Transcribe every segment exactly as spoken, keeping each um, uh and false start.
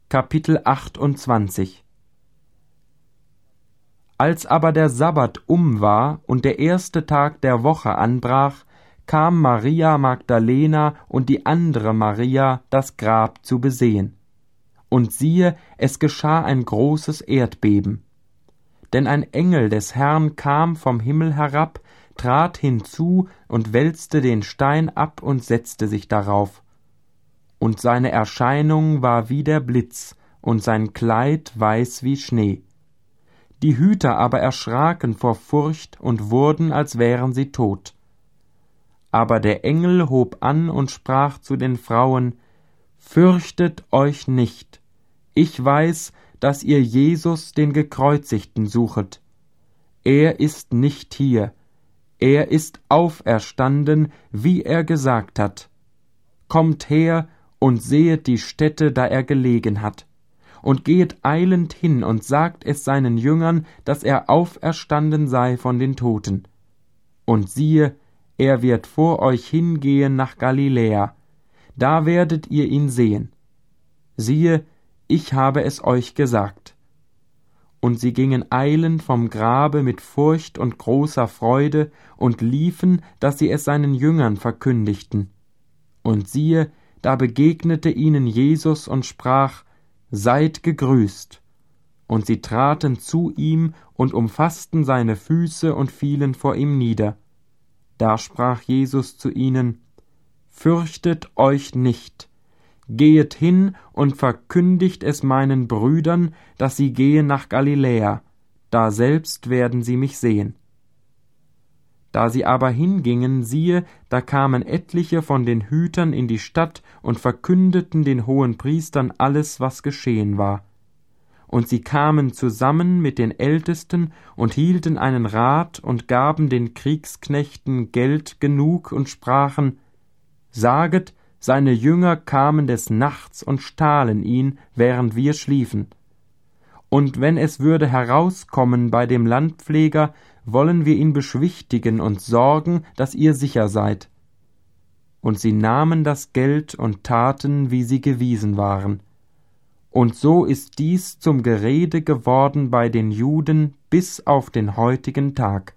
Kapitel achtundzwanzig. Als aber der Sabbat um war und der erste Tag der Woche anbrach, kam Maria Magdalena und die andere Maria, das Grab zu besehen. Und siehe, es geschah ein großes Erdbeben. Denn ein Engel des Herrn kam vom Himmel herab, trat hinzu und wälzte den Stein ab und setzte sich darauf. Und seine Erscheinung war wie der Blitz, und sein Kleid weiß wie Schnee. Die Hüter aber erschraken vor Furcht und wurden, als wären sie tot. Aber der Engel hob an und sprach zu den Frauen: Fürchtet euch nicht, ich weiß, dass ihr Jesus, den Gekreuzigten, suchet. Er ist nicht hier, er ist auferstanden, wie er gesagt hat. Kommt her und sehet die Stätte, da er gelegen hat. Und gehet eilend hin und sagt es seinen Jüngern, dass er auferstanden sei von den Toten. Und siehe, er wird vor euch hingehen nach Galiläa, da werdet ihr ihn sehen. Siehe, ich habe es euch gesagt. Und sie gingen eilend vom Grabe mit Furcht und großer Freude und liefen, dass sie es seinen Jüngern verkündigten. Und siehe, da begegnete ihnen Jesus und sprach: Seid gegrüßt. Und sie traten zu ihm und umfassten seine Füße und fielen vor ihm nieder. Da sprach Jesus zu ihnen: Fürchtet euch nicht. Gehet hin und verkündigt es meinen Brüdern, dass sie gehen nach Galiläa, da selbst werden sie mich sehen. Da sie aber hingingen, siehe, da kamen etliche von den Hütern in die Stadt und verkündeten den Hohenpriestern alles, was geschehen war. Und sie kamen zusammen mit den Ältesten und hielten einen Rat und gaben den Kriegsknechten Geld genug und sprachen: Saget, seine Jünger kamen des Nachts und stahlen ihn, während wir schliefen. Und wenn es würde herauskommen bei dem Landpfleger, wollen wir ihn beschwichtigen und sorgen, dass ihr sicher seid. Und sie nahmen das Geld und taten, wie sie gewiesen waren. Und so ist dies zum Gerede geworden bei den Juden bis auf den heutigen Tag.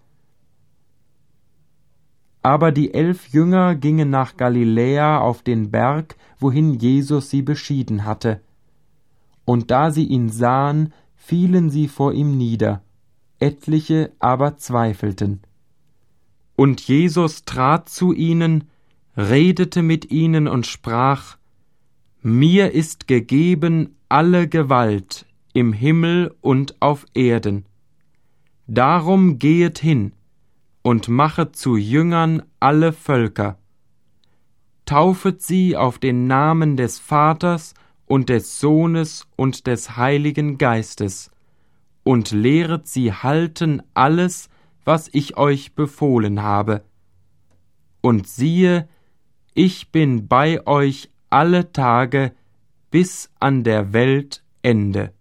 Aber die elf Jünger gingen nach Galiläa auf den Berg, wohin Jesus sie beschieden hatte. Und da sie ihn sahen, fielen sie vor ihm nieder, etliche aber zweifelten. Und Jesus trat zu ihnen, redete mit ihnen und sprach: Mir ist gegeben alle Gewalt im Himmel und auf Erden. Darum gehet hin und machet zu Jüngern alle Völker. Taufet sie auf den Namen des Vaters und des Sohnes und des Heiligen Geistes und lehret sie halten alles, was ich euch befohlen habe. Und siehe, ich bin bei euch alle Tage bis an der Welt Ende.